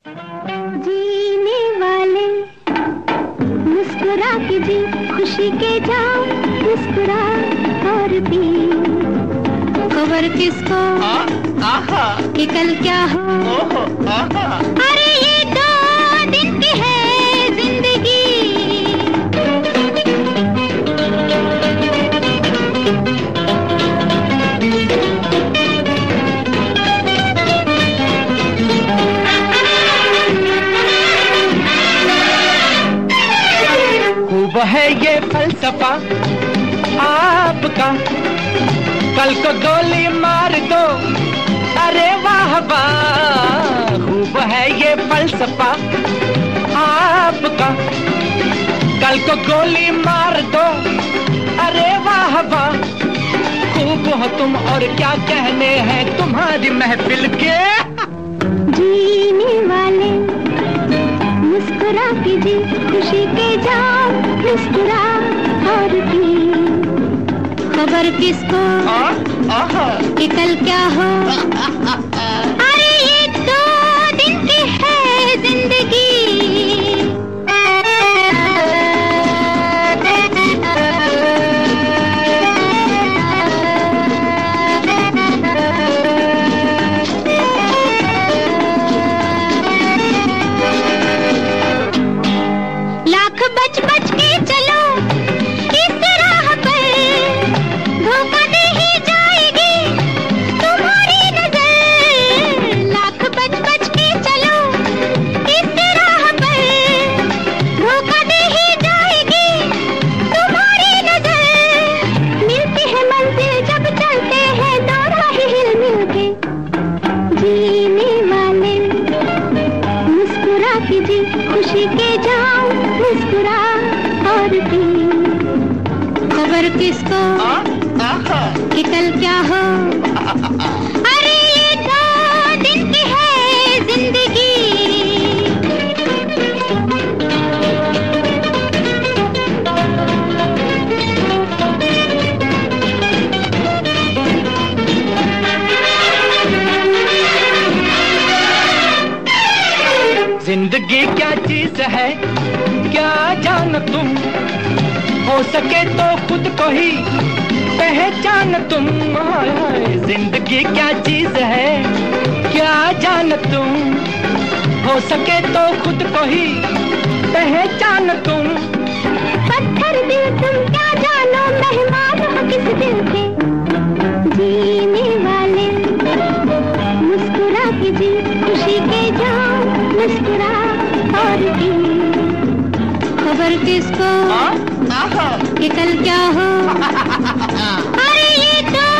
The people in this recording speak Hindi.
जीने वाले मुस्कुरा के जी, खुशी के जाओ मुस्कुरा और पी। खबर किसको कि कल क्या हो। अरे ये 2 दिन की है जिंदगी। खूब है ये फलसफा आपका, कल को गोली मार दो, अरे वाह वाह। खूब है ये फलसफा आपका, कल को गोली मार दो, अरे वाह वाह। खूब हो तुम और क्या कहने हैं तुम्हारी महफिल के। जीने वाले मुस्कुरा के जी, खुशी के जाओ मुस्कुरा और पी। खबर किसको कि कल क्या हो। अरे ये 2 दिन की है जिंदगी। लाख बच बच के चलो इस राह पर, धोखा दे ही जाएगी तुम्हारी नजर। लाख बच बच के चलो इस राह पर, धोखा दे ही जाएगी तुम्हारी नजर। मिलती है मंजिल जब चलते हैं दो राह हिल मिल के। जीने वाले मुस्कुरा के जी, खुशी के जाओ मुस्कुरा और पी। खबर किसको कि कल क्या हो। अरे ये 2 दिन की है जिंदगी। जिंदगी क्या चीज है क्या जान तुम, हो सके तो खुद को ही पहचान तुम। हाय हाय, जिंदगी क्या चीज है क्या जान तुम, हो सके तो खुद को ही पहचान तुम। पत्थर दिल तुम क्या जानो, मेहमान हो किस दिल के। जीने वाले मुस्कुरा के जी, खुशी के जाओ मुस्कुरा और पी। खबर किसको कि कल क्या हो। अरे ये 2